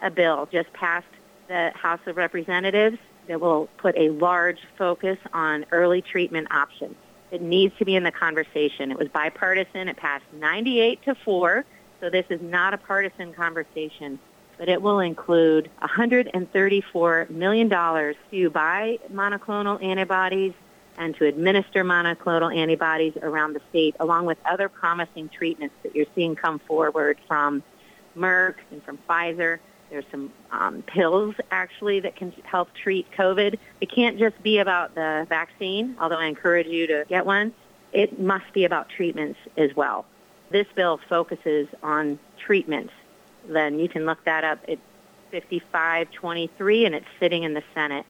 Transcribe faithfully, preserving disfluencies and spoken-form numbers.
a bill just passed the House of Representatives that will put a large focus on early treatment options. It needs to be in the conversation. It was bipartisan. It passed ninety-eight to four, so this is not a partisan conversation, but it will include one hundred thirty-four million dollars to buy monoclonal antibodies and to administer monoclonal antibodies around the state, along with other promising treatments that you're seeing come forward from Merck and from Pfizer. There's some um, pills, actually, that can help treat COVID. It can't just be about the vaccine, although I encourage you to get one. It must be about treatments as well. This bill focuses on treatments. Then you can look that up. It's fifty-five twenty-three, and it's sitting in the Senate.